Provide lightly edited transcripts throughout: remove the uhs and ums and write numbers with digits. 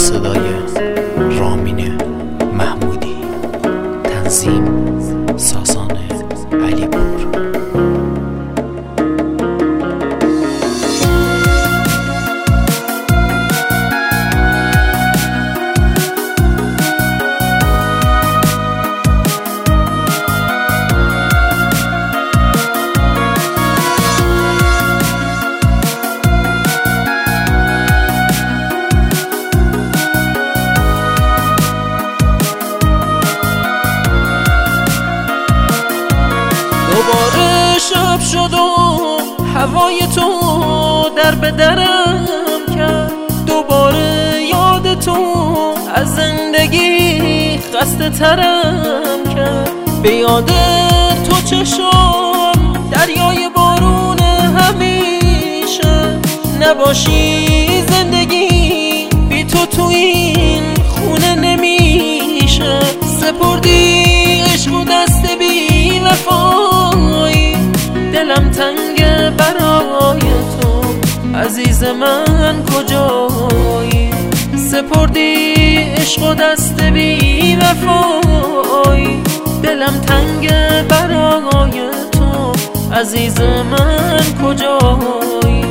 صدای رامین محمودی، تنظیم ساسان علیپور. دوباره شب شد و هوای تو در به درم کرد، دوباره یاد تو از زندگی خسته ترم کرد. به یاد تو چشم دریای بارون همیشه، نباشی زندگی بی تو این خونه نمیشه. سپردی عشق و دست بی وفایی، دلم تنگه برای تو عزیز من کجایی. سپردی عشق و دست بی وفایی، دلم تنگه برای تو عزیز من کجایی.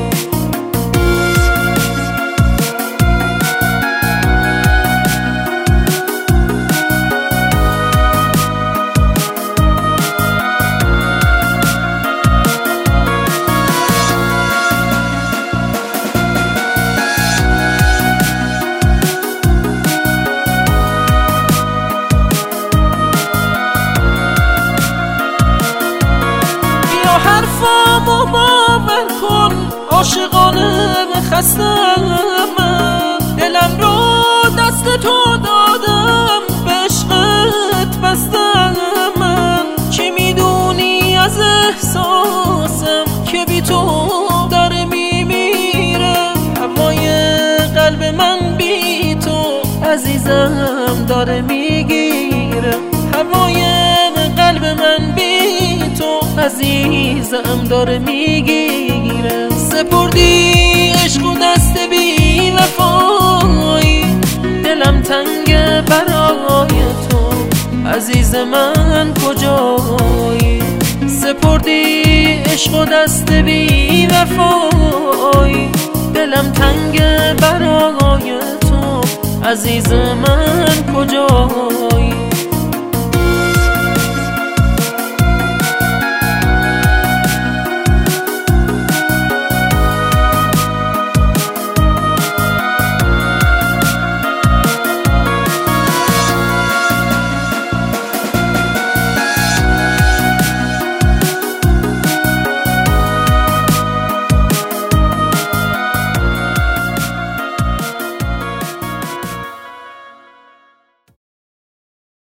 حرفامو باور کن، عاشقانه خستم من، دلم رو دست تو دادم، به عشقت بستم من. چی میدونی از احساسم که بی تو داره میمیره؟ هوای قلب من بی تو عزیزم داره میگیره. هوای قلب من بی تو عزیزم داره میگیره. سپردی عشق و دست بی وفایی، دلم تنگه برای تو عزیز من کجایی. سپردی عشق و دست بی وفایی، دلم تنگه برای تو عزیز من کجایی.